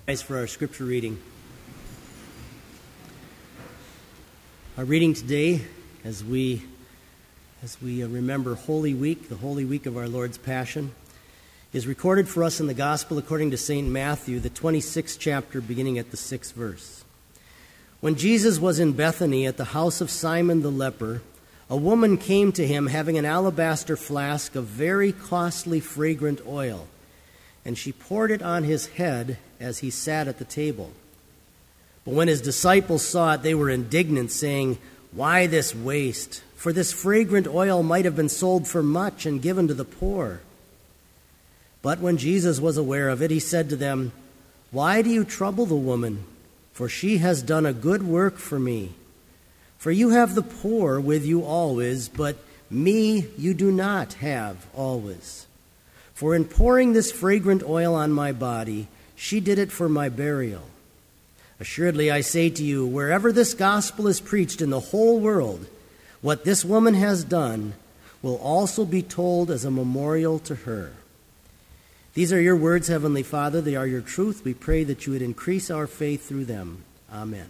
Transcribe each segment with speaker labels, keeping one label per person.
Speaker 1: For our scripture reading. Our reading today, as we remember Holy Week, the Holy Week of our Lord's Passion, is recorded for us in the Gospel according to St. Matthew, the 26th chapter, beginning at the 6th verse. When Jesus was in Bethany at the house of Simon the leper, a woman came to him having an alabaster flask of very costly fragrant oil, and she poured it on his head as he sat at the table. But when his disciples saw it, they were indignant, saying, "Why this waste? For this fragrant oil might have been sold for much and given to the poor." But when Jesus was aware of it, he said to them, "Why do you trouble the woman? For she has done a good work for me. For you have the poor with you always, but me you do not have always. For in pouring this fragrant oil on my body, she did it for my burial. Assuredly, I say to you, wherever this gospel is preached in the whole world, what this woman has done will also be told as a memorial to her." These are your words, Heavenly Father. They are your truth. We pray that you would increase our faith through them. Amen.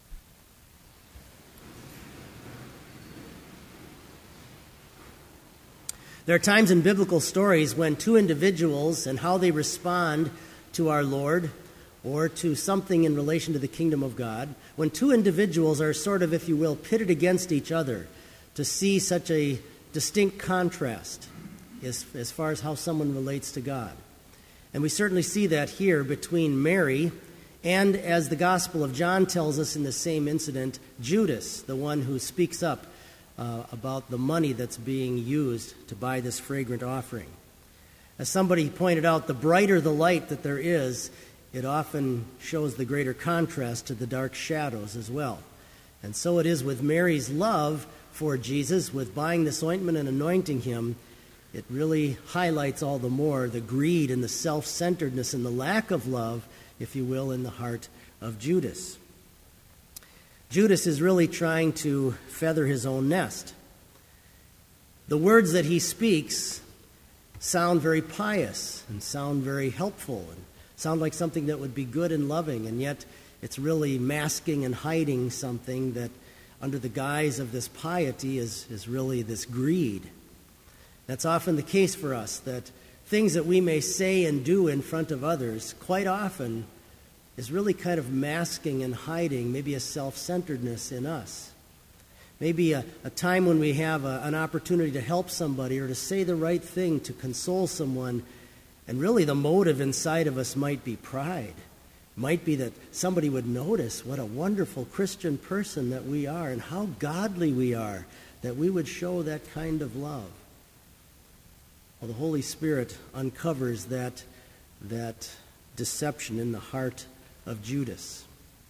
Speaker 1: There are times in biblical stories when two individuals and how they respond to our Lord or to something in relation to the kingdom of God, when two individuals are sort of, if you will, pitted against each other to see such a distinct contrast as far as how someone relates to God. And we certainly see that here between Mary and, as the Gospel of John tells us in the same incident, Judas, the one who speaks up about the money that's being used to buy this fragrant offering. As somebody pointed out, the brighter the light that there is, it often shows the greater contrast to the dark shadows as well. And so it is with Mary's love for Jesus, with buying this ointment and anointing him. It really highlights all the more the greed and the self-centeredness and the lack of love, if you will, in the heart of Judas. Judas is really trying to feather his own nest. The words that he speaks sound very pious and sound very helpful and sound like something that would be good and loving, and yet it's really masking and hiding something that under the guise of this piety is really this greed. That's often the case for us, that things that we may say and do in front of others quite often is really kind of masking and hiding maybe a self-centeredness in us. Maybe a time when we have an opportunity to help somebody or to say the right thing to console someone, and really the motive inside of us might be pride. It might be that somebody would notice what a wonderful Christian person that we are and how godly we are, that we would show that kind of love. Well, the Holy Spirit uncovers that deception in the heart of Judas.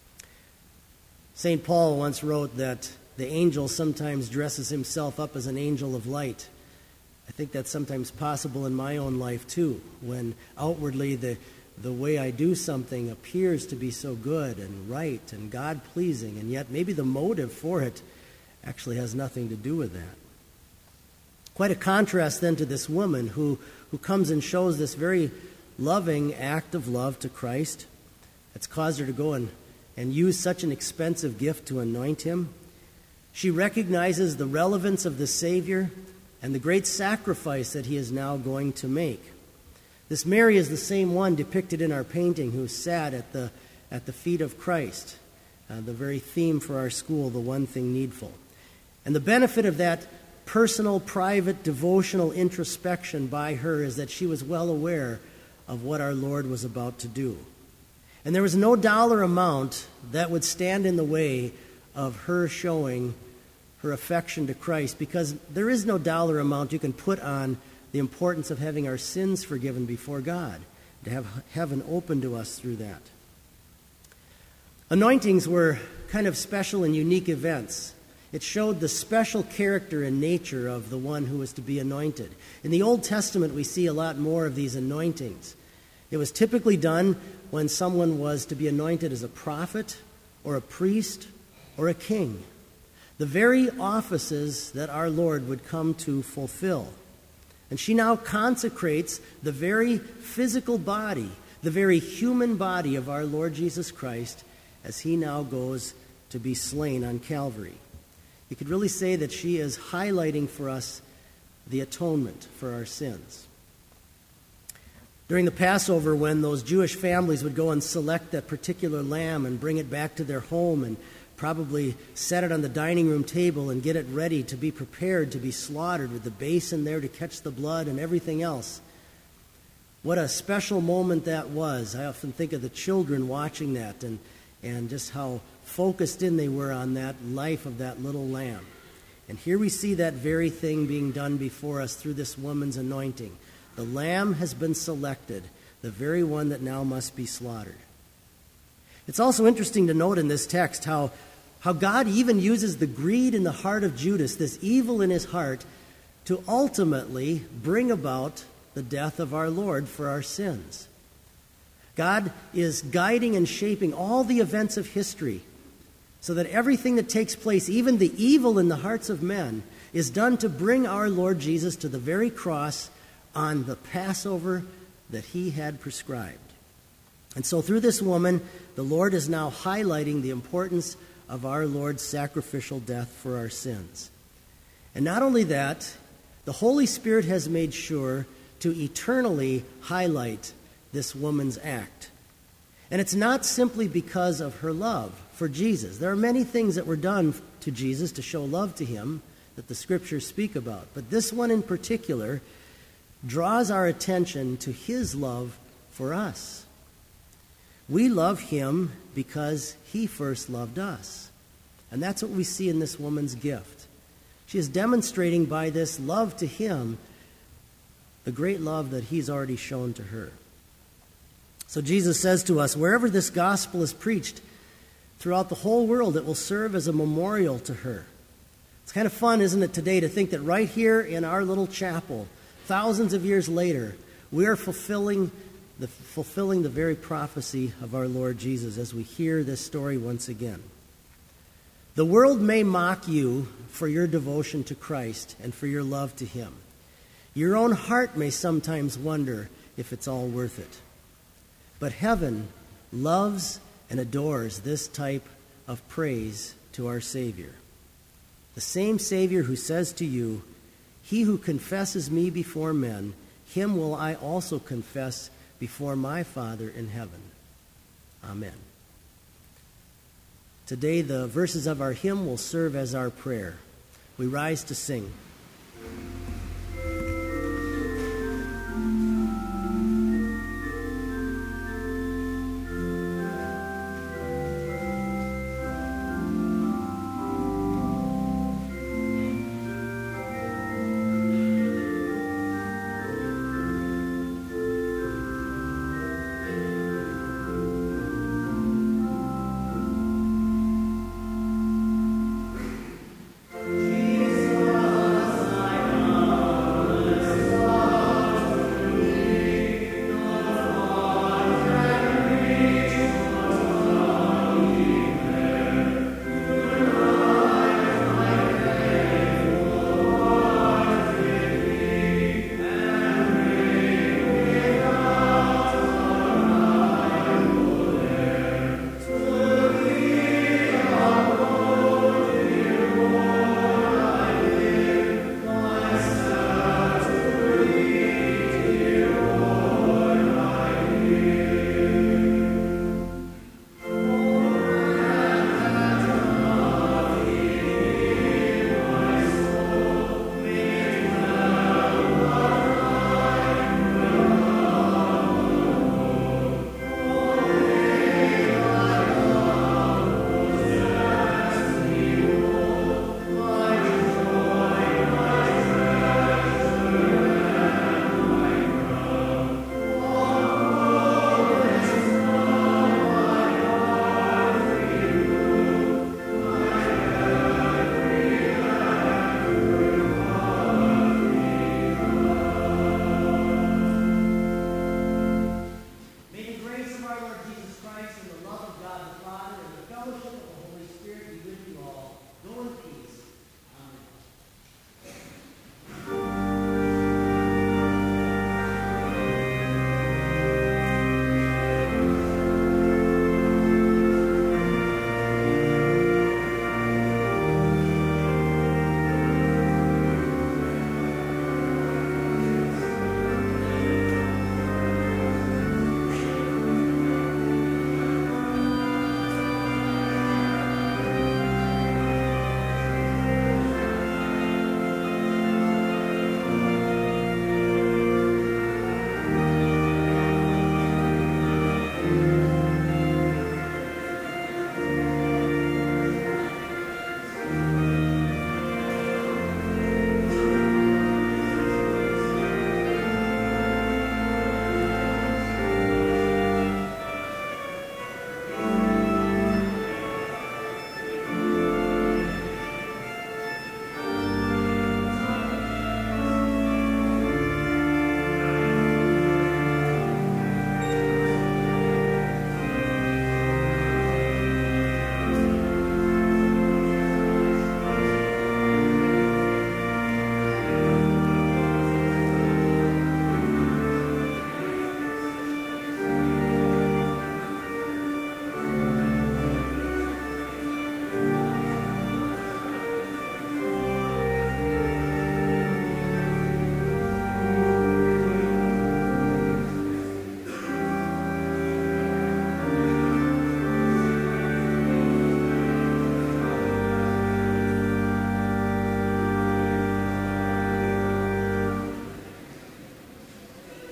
Speaker 1: St. Paul once wrote that the angel sometimes dresses himself up as an angel of light. I think that's sometimes possible in my own life too, when outwardly the way I do something appears to be so good and right and God-pleasing, and yet maybe the motive for it actually has nothing to do with that. Quite a contrast then to this woman who comes and shows this very loving act of love to Christ. It's caused her to go and use such an expensive gift to anoint him. She recognizes the relevance of the Savior and the great sacrifice that he is now going to make. This Mary is the same one depicted in our painting who sat at the feet of Christ, the very theme for our school, the one thing needful. And the benefit of that personal, private, devotional introspection by her is that she was well aware of what our Lord was about to do. And there was no dollar amount that would stand in the way of her showing her affection to Christ, because there is no dollar amount you can put on the importance of having our sins forgiven before God, to have heaven open to us through that. Anointings were kind of special and unique events. It showed the special character and nature of the one who was to be anointed. In the Old Testament, we see a lot more of these anointings. It was typically done when someone was to be anointed as a prophet or a priest or a king. The very offices that our Lord would come to fulfill. And she now consecrates the very physical body, the very human body of our Lord Jesus Christ as he now goes to be slain on Calvary. You could really say that she is highlighting for us the atonement for our sins. During the Passover, when those Jewish families would go and select that particular lamb and bring it back to their home and probably set it on the dining room table and get it ready to be prepared to be slaughtered with the basin there to catch the blood and everything else, what a special moment that was. I often think of the children watching that and just how focused in they were on that life of that little lamb. And here we see that very thing being done before us through this woman's anointing. The lamb has been selected, the very one that now must be slaughtered. It's also interesting to note in this text how God even uses the greed in the heart of Judas, this evil in his heart, to ultimately bring about the death of our Lord for our sins. God is guiding and shaping all the events of history so that everything that takes place, even the evil in the hearts of men, is done to bring our Lord Jesus to the very cross on the Passover that he had prescribed. And so through this woman, the Lord is now highlighting the importance of our Lord's sacrificial death for our sins. And not only that, the Holy Spirit has made sure to eternally highlight this woman's act. And it's not simply because of her love for Jesus. There are many things that were done to Jesus to show love to him that the Scriptures speak about. But this one in particular draws our attention to his love for us. We love him because he first loved us. And that's what we see in this woman's gift. She is demonstrating by this love to him the great love that he's already shown to her. So Jesus says to us, wherever this gospel is preached throughout the whole world, it will serve as a memorial to her. It's kind of fun, isn't it, today to think that right here in our little chapel, thousands of years later, we are fulfilling the very prophecy of our Lord Jesus as we hear this story once again. The world may mock you for your devotion to Christ and for your love to him. Your own heart may sometimes wonder if it's all worth it. But heaven loves and adores this type of praise to our Savior. The same Savior who says to you, he who confesses me before men, him will I also confess before my Father in heaven. Amen. Today, the verses of our hymn will serve as our prayer. We rise to sing.